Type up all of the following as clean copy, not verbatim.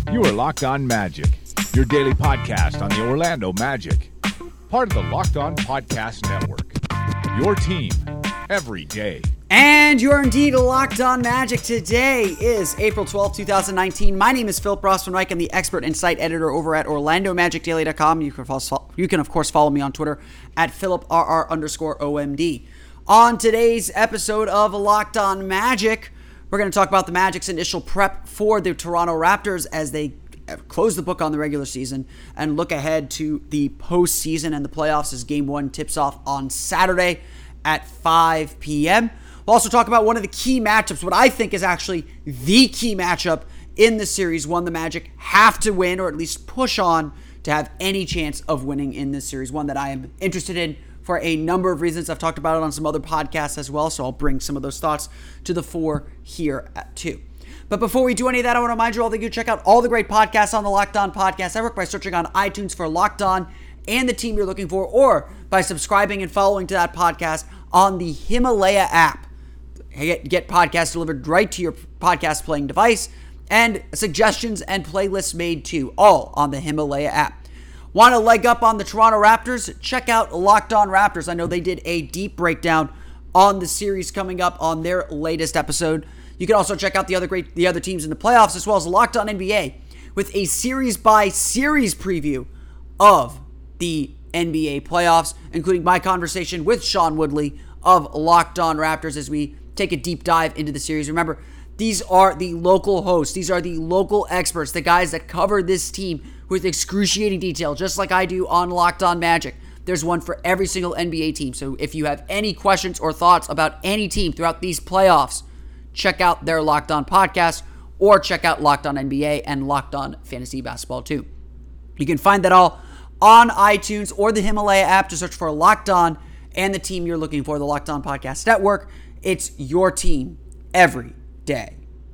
You are Locked On Magic, your daily podcast on the Orlando Magic. Part of the Locked On Podcast Network. Your team every day. And you're indeed Locked On Magic. Today is April 12th, 2019. My name is Philip Rossman-Reich. I'm the expert insight editor over at OrlandoMagicDaily.com. You can, of course, follow me on Twitter at PhilipRR_OMD. On today's episode of Locked On Magic, we're going to talk about the Magic's initial prep for the Toronto Raptors as they close the book on the regular season and look ahead to the postseason and the playoffs as Game 1 tips off on Saturday at 5 p.m. We'll also talk about one of the key matchups, what I think is actually the key matchup in the series, one the Magic have to win or at least push on to have any chance of winning in this series, one that I am interested in for a number of reasons. I've talked about it on some other podcasts as well, so I'll bring some of those thoughts to the fore here too. But before we do any of that, I want to remind you all that you check out all the great podcasts on the Locked On Podcast Network by searching on iTunes for Locked On and the team you're looking for, or by subscribing and following to that podcast on the Himalaya app. Get podcasts delivered right to your podcast playing device, and suggestions and playlists made too, all on the Himalaya app. Want to leg up on the Toronto Raptors? Check out Locked On Raptors. I know they did a deep breakdown on the series coming up on their latest episode. You can also check out the other teams in the playoffs, as well as Locked On NBA with a series-by-series preview of the NBA playoffs, including my conversation with Sean Woodley of Locked On Raptors as we take a deep dive into the series. Remember, these are the local hosts. These are the local experts, the guys that cover this team with excruciating detail, just like I do on Locked On Magic. There's one for every single NBA team. So if you have any questions or thoughts about any team throughout these playoffs, check out their Locked On podcast or check out Locked On NBA and Locked On Fantasy Basketball too. You can find that all on iTunes or the Himalaya app. Just search for Locked On and the team you're looking for, the Locked On Podcast Network. It's your team every day.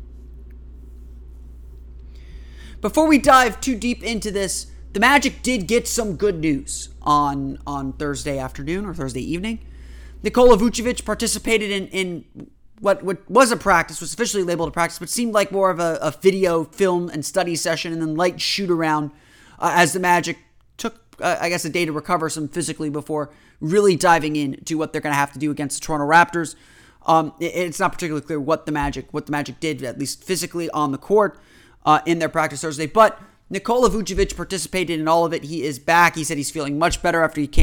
Before we dive too deep into this, the Magic did get some good news on Thursday afternoon or Thursday evening. Nikola Vucevic participated in what was a practice, was officially labeled a practice, but seemed like more of a video, film, and study session, and then light shoot-around as the Magic took, a day to recover some physically before really diving into what they're going to have to do against the Toronto Raptors. It's not particularly clear what the Magic did, at least physically on the court in their practice Thursday, but Nikola Vucevic participated in all of it. He is back. He said he's feeling much better after he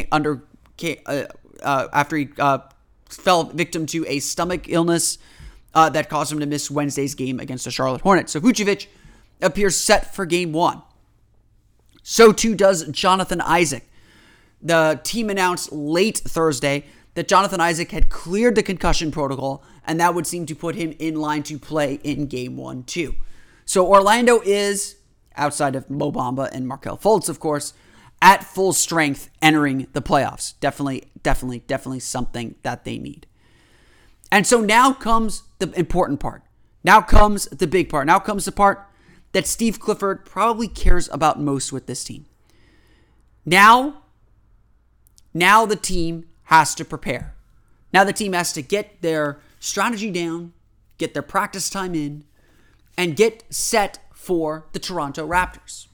fell victim to a stomach illness that caused him to miss Wednesday's game against the Charlotte Hornets. So Vucevic appears set for Game 1. So too does Jonathan Isaac. The team announced late Thursday that Jonathan Isaac had cleared the concussion protocol, and that would seem to put him in line to play in Game 1 too. So Orlando is, outside of Mo Bamba and Markelle Fultz, of course, at full strength entering the playoffs. Definitely something that they need. And so now comes the important part. Now comes the big part. Now comes the part that Steve Clifford probably cares about most with this team. Now the team has to prepare. Now the team has to get their strategy down, get their practice time in, and get set for the Toronto Raptors.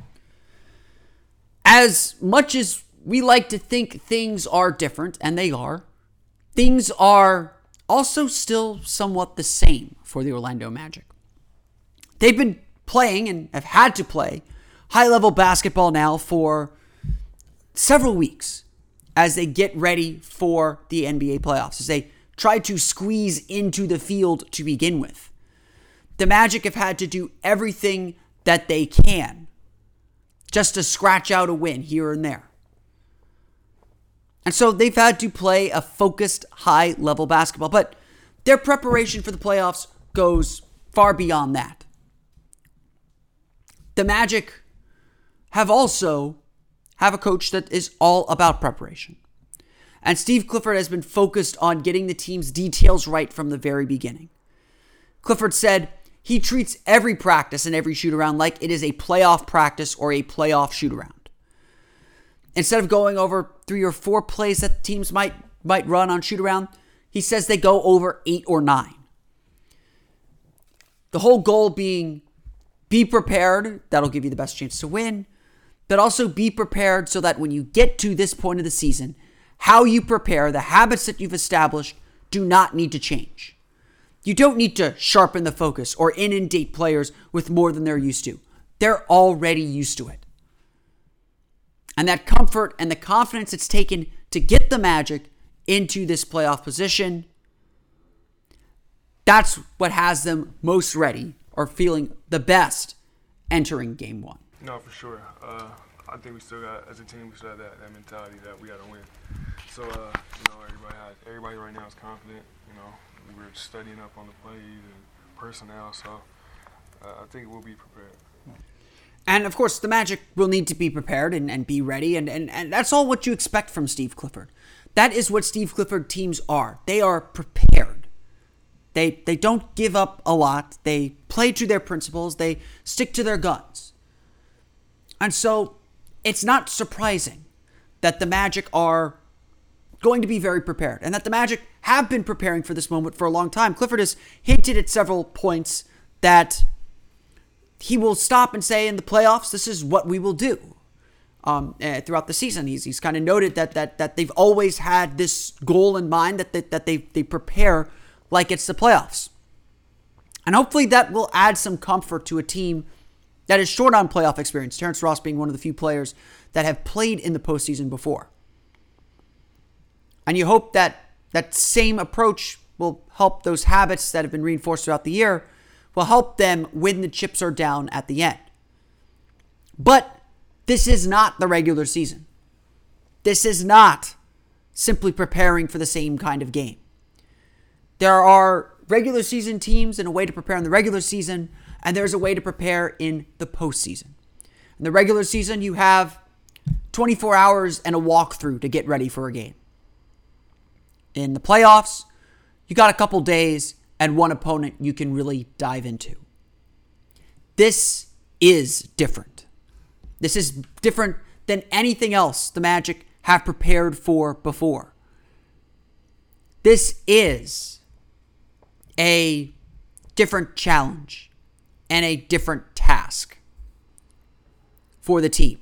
As much as we like to think things are different, and they are, things are also still somewhat the same for the Orlando Magic. They've been playing and have had to play high-level basketball now for several weeks as they get ready for the NBA playoffs, as they try to squeeze into the field to begin with. The Magic have had to do everything that they can just to scratch out a win here and there. And so they've had to play a focused, high-level basketball. But their preparation for the playoffs goes far beyond that. The Magic have a coach that is all about preparation. And Steve Clifford has been focused on getting the team's details right from the very beginning. Clifford said he treats every practice and every shoot-around like it is a playoff practice or a playoff shoot-around. Instead of going over 3 or 4 plays that teams might run on shoot-around, he says they go over 8 or 9. The whole goal being be prepared. That'll give you the best chance to win. But also be prepared so that when you get to this point of the season, how you prepare, the habits that you've established do not need to change. You don't need to sharpen the focus or inundate players with more than they're used to. They're already used to it. And that comfort and the confidence it's taken to get the Magic into this playoff position, that's what has them most ready or feeling the best entering game one. No, for sure. I think we still got, as a team, we still have that mentality that we got to win. So, everybody right now is confident. We're studying up on the plays and personnel, so I think we'll be prepared. And, of course, the Magic will need to be prepared and be ready, and that's all what you expect from Steve Clifford. That is what Steve Clifford teams are. They are prepared. They don't give up a lot. They play to their principles. They stick to their guns. And so it's not surprising that the Magic are going to be very prepared and that the Magic have been preparing for this moment for a long time. Clifford has hinted at several points that he will stop and say in the playoffs, this is what we will do throughout the season. He's kind of noted that they've always had this goal in mind, that they prepare like it's the playoffs. And hopefully that will add some comfort to a team that is short on playoff experience, Terrence Ross being one of the few players that have played in the postseason before. And you hope that that same approach will help those habits that have been reinforced throughout the year, will help them when the chips are down at the end. But this is not the regular season. This is not simply preparing for the same kind of game. There are regular season teams and a way to prepare in the regular season, and there's a way to prepare in the postseason. In the regular season, you have 24 hours and a walkthrough to get ready for a game. In the playoffs, you got a couple days and one opponent you can really dive into. This is different. This is different than anything else the Magic have prepared for before. This is a different challenge and a different task for the team.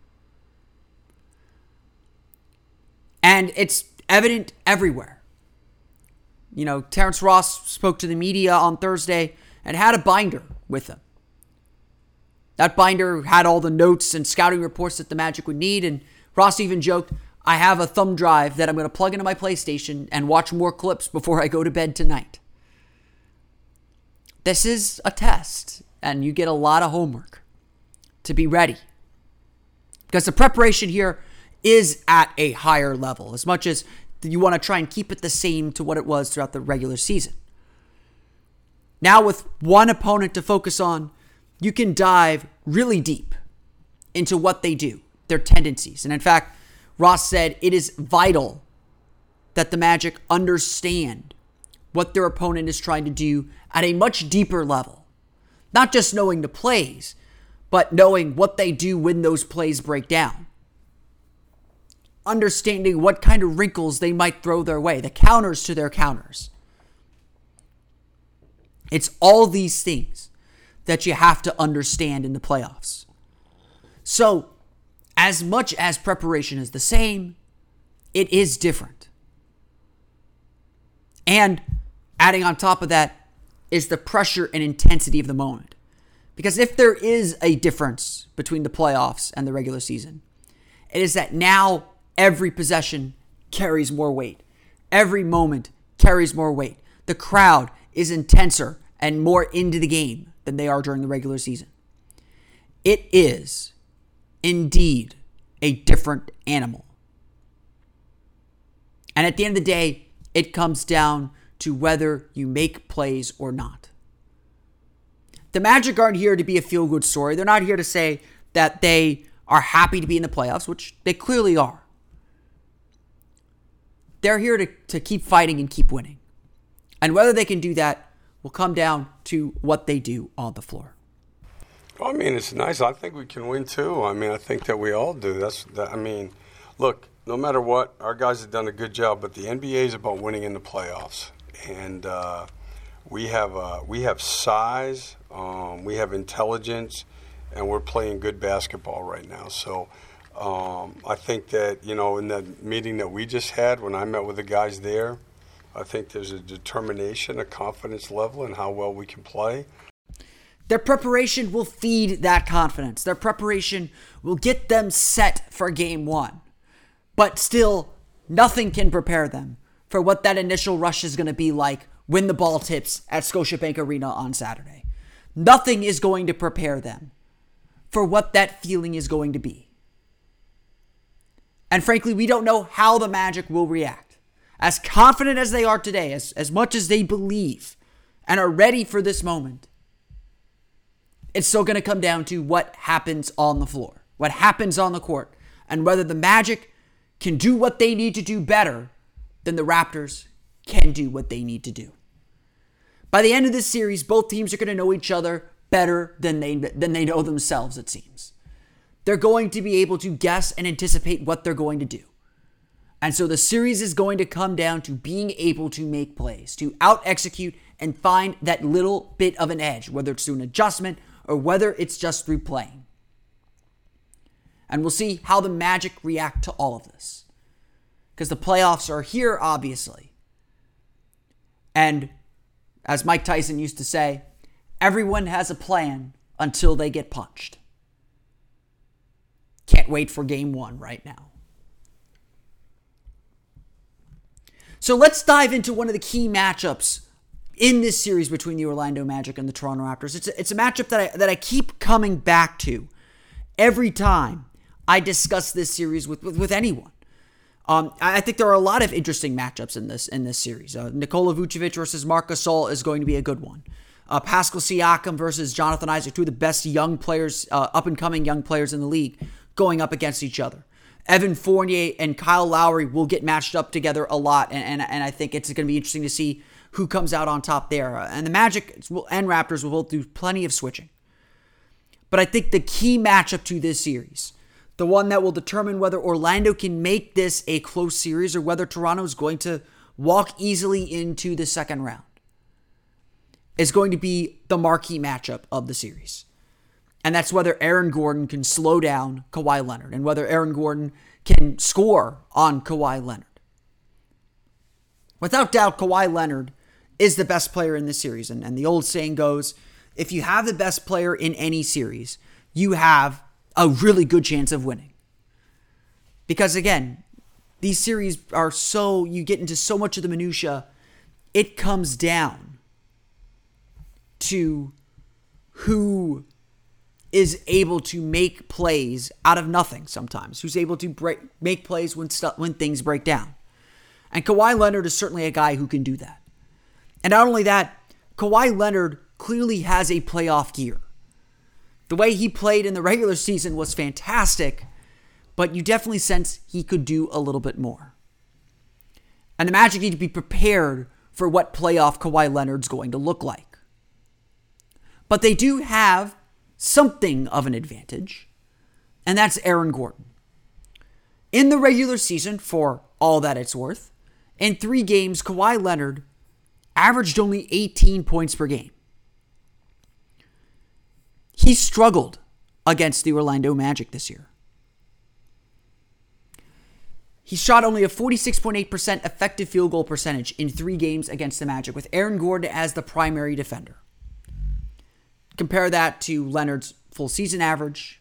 And it's evident everywhere. Terrence Ross spoke to the media on Thursday and had a binder with him. That binder had all the notes and scouting reports that the Magic would need, and Ross even joked, I have a thumb drive that I'm going to plug into my PlayStation and watch more clips before I go to bed tonight. This is a test, and you get a lot of homework to be ready. Because the preparation here is at a higher level, as much as you want to try and keep it the same to what it was throughout the regular season. Now with one opponent to focus on, you can dive really deep into what they do, their tendencies. And in fact, Ross said it is vital that the Magic understand what their opponent is trying to do at a much deeper level. Not just knowing the plays, but knowing what they do when those plays break down. Understanding what kind of wrinkles they might throw their way, the counters to their counters. It's all these things that you have to understand in the playoffs. So, as much as preparation is the same, it is different. And adding on top of that is the pressure and intensity of the moment. Because if there is a difference between the playoffs and the regular season, it is that now every possession carries more weight. Every moment carries more weight. The crowd is intenser and more into the game than they are during the regular season. It is indeed a different animal. And at the end of the day, it comes down to whether you make plays or not. The Magic aren't here to be a feel-good story. They're not here to say that they are happy to be in the playoffs, which they clearly are. They're here to keep fighting and keep winning. And whether they can do that will come down to what they do on the floor. Well, it's nice. I think we can win too. I think that we all do. Look, no matter what, our guys have done a good job, but the NBA is about winning in the playoffs. And we have size, we have intelligence, and we're playing good basketball right now. So I think that, in that meeting that we just had, when I met with the guys there, I think there's a determination, a confidence level in how well we can play. Their preparation will feed that confidence. Their preparation will get them set for game one. But still, nothing can prepare them for what that initial rush is going to be like when the ball tips at Scotiabank Arena on Saturday. Nothing is going to prepare them for what that feeling is going to be. And frankly, we don't know how the Magic will react. As confident as they are today, as much as they believe and are ready for this moment, it's still going to come down to what happens on the floor, what happens on the court, and whether the Magic can do what they need to do better than the Raptors can do what they need to do. By the end of this series, both teams are going to know each other better than they know themselves, it seems. They're going to be able to guess and anticipate what they're going to do. And so the series is going to come down to being able to make plays, to out-execute and find that little bit of an edge, whether it's through an adjustment or whether it's just through playing. And we'll see how the Magic react to all of this. Because the playoffs are here, obviously. And as Mike Tyson used to say, everyone has a plan until they get punched. Can't wait for game one right now. So let's dive into one of the key matchups in this series between the Orlando Magic and the Toronto Raptors. It's a matchup that I keep coming back to every time I discuss this series with anyone. I think there are a lot of interesting matchups in this series. Nikola Vucevic versus Marc Gasol is going to be a good one. Pascal Siakam versus Jonathan Isaac, two of the best young players, up-and-coming young players in the league, going up against each other. Evan Fournier and Kyle Lowry will get matched up together a lot, and I think it's going to be interesting to see who comes out on top there. And the Magic and Raptors will both do plenty of switching. But I think the key matchup to this series, the one that will determine whether Orlando can make this a close series or whether Toronto is going to walk easily into the second round, is going to be the marquee matchup of the series. And that's whether Aaron Gordon can slow down Kawhi Leonard and whether Aaron Gordon can score on Kawhi Leonard. Without doubt, Kawhi Leonard is the best player in this series. And the old saying goes, if you have the best player in any series, you have a really good chance of winning. Because again, these series are you get into so much of the minutia, it comes down to who is able to make plays out of nothing sometimes, who's able to make plays when things break down. And Kawhi Leonard is certainly a guy who can do that. And not only that, Kawhi Leonard clearly has a playoff gear. The way he played in the regular season was fantastic, but you definitely sense he could do a little bit more. And the Magic need to be prepared for what playoff Kawhi Leonard's going to look like. But they do have something of an advantage, and that's Aaron Gordon. In the regular season, for all that it's worth, in 3 games, Kawhi Leonard averaged only 18 points per game. He struggled against the Orlando Magic this year. He shot only a 46.8% effective field goal percentage in 3 games against the Magic, with Aaron Gordon as the primary defender. Compare that to Leonard's full season average,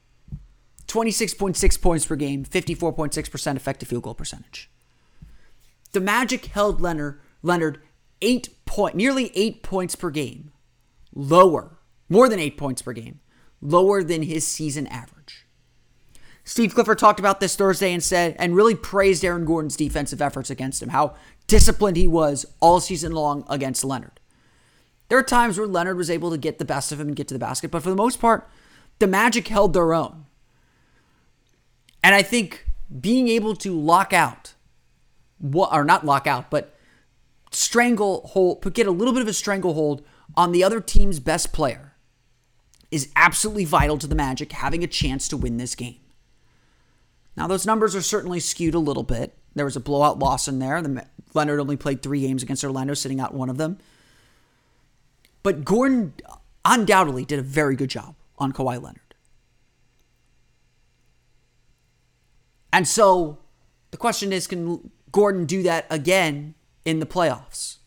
26.6 points per game, 54.6% effective field goal percentage. The Magic held Leonard nearly 8 points per game lower, more than 8 points per game, lower than his season average. Steve Clifford talked about this Thursday and really praised Aaron Gordon's defensive efforts against him, how disciplined he was all season long against Leonard. There are times where Leonard was able to get the best of him and get to the basket, but for the most part, the Magic held their own. And I think being able to lock out, or not lock out, but get a little bit of a stranglehold on the other team's best player is absolutely vital to the Magic having a chance to win this game. Now, those numbers are certainly skewed a little bit. There was a blowout loss in there. Leonard only played 3 games against Orlando, sitting out one of them. But Gordon undoubtedly did a very good job on Kawhi Leonard. And so the question is, can Gordon do that again in the playoffs?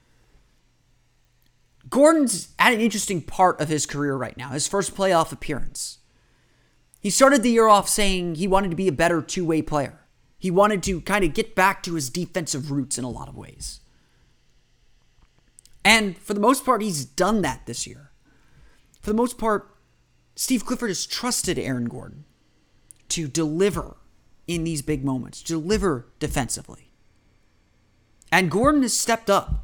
Gordon's at an interesting part of his career right now, his first playoff appearance. He started the year off saying he wanted to be a better two-way player. He wanted to kind of get back to his defensive roots in a lot of ways. And for the most part, he's done that this year. For the most part, Steve Clifford has trusted Aaron Gordon to deliver in these big moments, to deliver defensively. And Gordon has stepped up.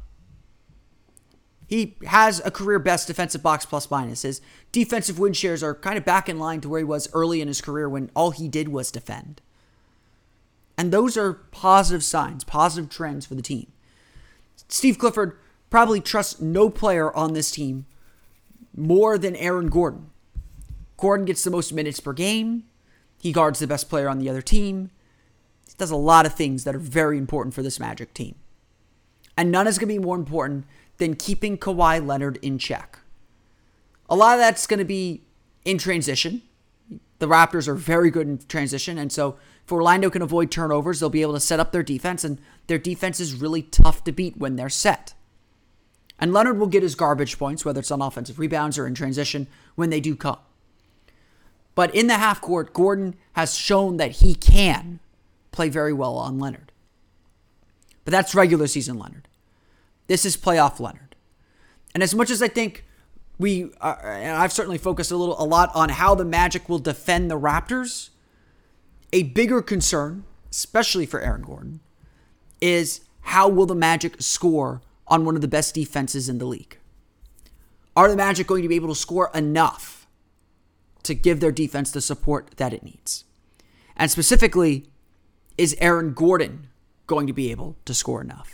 He has a career best defensive box plus minus. His defensive win shares are kind of back in line to where he was early in his career when all he did was defend. And those are positive signs, positive trends for the team. Steve Clifford probably trusts no player on this team more than Aaron Gordon. Gordon gets the most minutes per game. He guards the best player on the other team. He does a lot of things that are very important for this Magic team. And none is going to be more important than keeping Kawhi Leonard in check. A lot of that's going to be in transition. The Raptors are very good in transition, and so if Orlando can avoid turnovers, they'll be able to set up their defense, and their defense is really tough to beat when they're set. And Leonard will get his garbage points, whether it's on offensive rebounds or in transition, when they do come. But in the half court, Gordon has shown that he can play very well on Leonard. But that's regular season Leonard. This is playoff Leonard. And as much as I think and I've certainly focused a lot on how the Magic will defend the Raptors, a bigger concern, especially for Aaron Gordon, is how will the Magic score on one of the best defenses in the league? Are the Magic going to be able to score enough to give their defense the support that it needs? And specifically, is Aaron Gordon going to be able to score enough?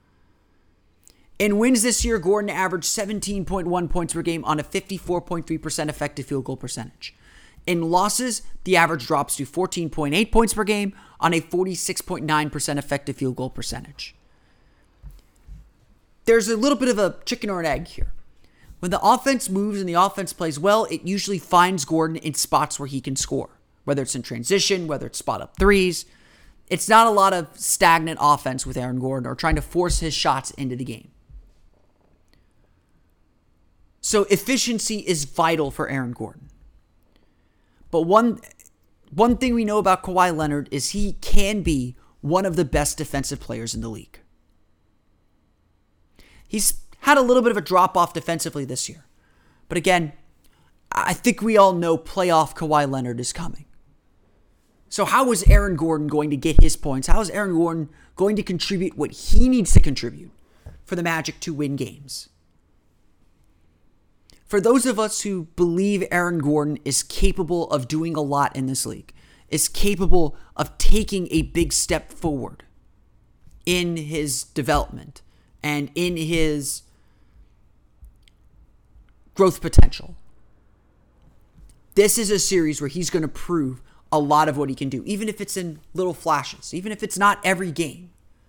In wins this year, Gordon averaged 17.1 points per game on a 54.3% effective field goal percentage. In losses, the average drops to 14.8 points per game on a 46.9% effective field goal percentage. There's a little bit of a chicken or an egg here. When the offense moves and the offense plays well, it usually finds Gordon in spots where he can score, whether it's in transition, whether it's spot up threes. It's not a lot of stagnant offense with Aaron Gordon or trying to force his shots into the game. So efficiency is vital for Aaron Gordon. But one thing we know about Kawhi Leonard is he can be one of the best defensive players in the league. He's had a little bit of a drop-off defensively this year. But again, I think we all know playoff Kawhi Leonard is coming. So how is Aaron Gordon going to get his points? How is Aaron Gordon going to contribute what he needs to contribute for the Magic to win games? For those of us who believe Aaron Gordon is capable of doing a lot in this league, is capable of taking a big step forward in his development and in his growth potential, this is a series where he's going to prove a lot of what he can do, even if it's in little flashes, even if it's not every game.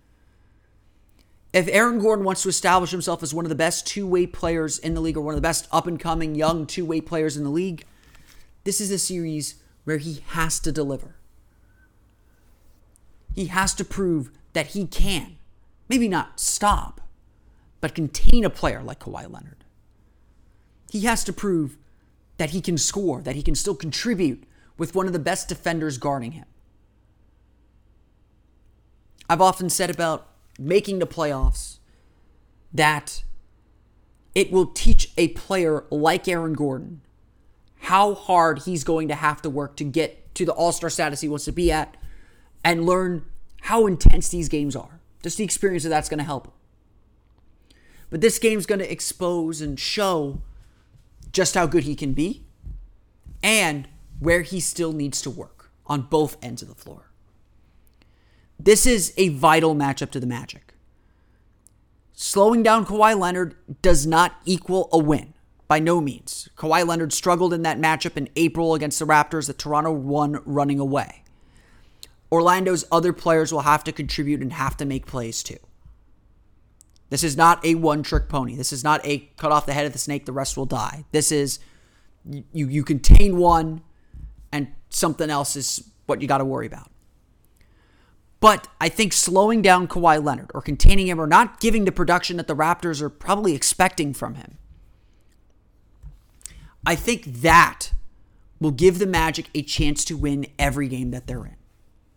If Aaron Gordon wants to establish himself as one of the best two-way players in the league or one of the best up-and-coming young two-way players in the league, this is a series where he has to deliver. He has to prove that he can, maybe not stop, but contain a player like Kawhi Leonard. He has to prove that he can score, that he can still contribute with one of the best defenders guarding him. I've often said about making the playoffs that it will teach a player like Aaron Gordon how hard he's going to have to work to get to the all-star status he wants to be at and learn how intense these games are. Just the experience of that's going to help him. But this game's going to expose and show just how good he can be and where he still needs to work on both ends of the floor. This is a vital matchup to the Magic. Slowing down Kawhi Leonard does not equal a win, by no means. Kawhi Leonard struggled in that matchup in April against the Raptors that Toronto won running away. Orlando's other players will have to contribute and have to make plays too. This is not a one-trick pony. This is not a cut off the head of the snake, the rest will die. This is you contain one and something else is what you got to worry about. But I think slowing down Kawhi Leonard or containing him or not giving the production that the Raptors are probably expecting from him, I think that will give the Magic a chance to win every game that they're in.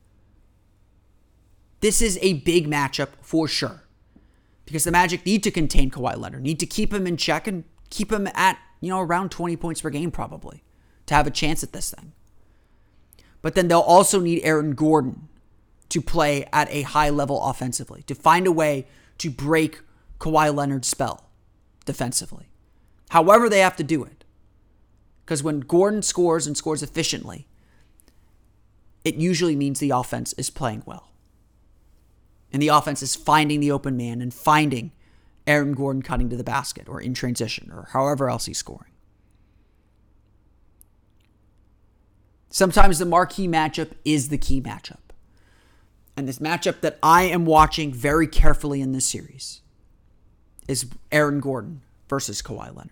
This is a big matchup for sure. Because the Magic need to contain Kawhi Leonard, need to keep him in check and keep him at, around 20 points per game probably to have a chance at this thing. But then they'll also need Aaron Gordon to play at a high level offensively, to find a way to break Kawhi Leonard's spell defensively. However they have to do it. Because when Gordon scores and scores efficiently, it usually means the offense is playing well. And the offense is finding the open man and finding Aaron Gordon cutting to the basket or in transition or however else he's scoring. Sometimes the marquee matchup is the key matchup. And this matchup that I am watching very carefully in this series is Aaron Gordon versus Kawhi Leonard.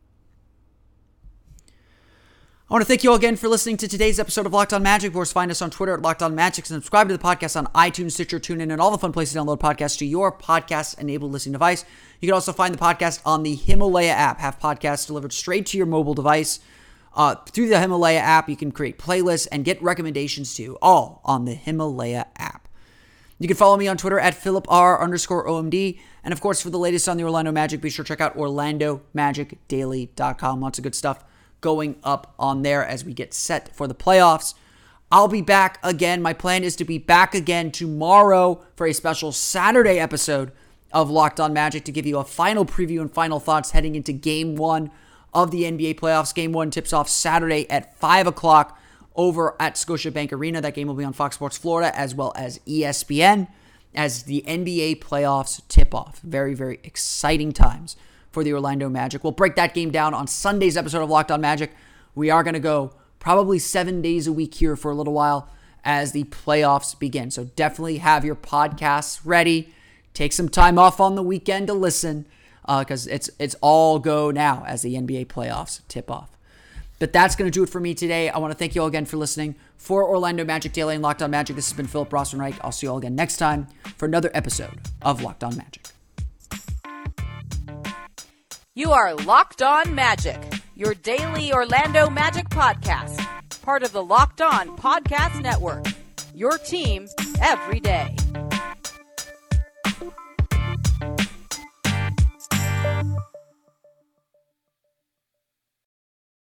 I want to thank you all again for listening to today's episode of Locked On Magic. Of course, find us on Twitter at Locked On Magic and subscribe to the podcast on iTunes, Stitcher, TuneIn, and all the fun places to download podcasts to your podcast-enabled listening device. You can also find the podcast on the Himalaya app. Have podcasts delivered straight to your mobile device. Through the Himalaya app, you can create playlists and get recommendations to all on the Himalaya app. You can follow me on Twitter at PhilipR_OMD. And of course, for the latest on the Orlando Magic, be sure to check out OrlandoMagicDaily.com. Lots of good stuff going up on there as we get set for the playoffs. I'll be back again. My plan is to be back again tomorrow for a special Saturday episode of Locked On Magic to give you a final preview and final thoughts heading into Game 1 of the NBA playoffs. Game 1 tips off Saturday at 5 o'clock over at Scotiabank Arena. That game will be on Fox Sports Florida as well as ESPN as the NBA playoffs tip off. Very, very exciting times for the Orlando Magic. We'll break that game down on Sunday's episode of Locked On Magic. We are going to go probably 7 days a week here for a little while as the playoffs begin. So definitely have your podcasts ready. Take some time off on the weekend to listen because it's all go now as the NBA playoffs tip off. But that's going to do it for me today. I want to thank you all again for listening. For Orlando Magic Daily and Locked On Magic, this has been Philip Rossman-Reich. I'll see you all again next time for another episode of Locked On Magic. You are Locked On Magic, your daily Orlando Magic podcast, part of the Locked On Podcast Network, your team every day.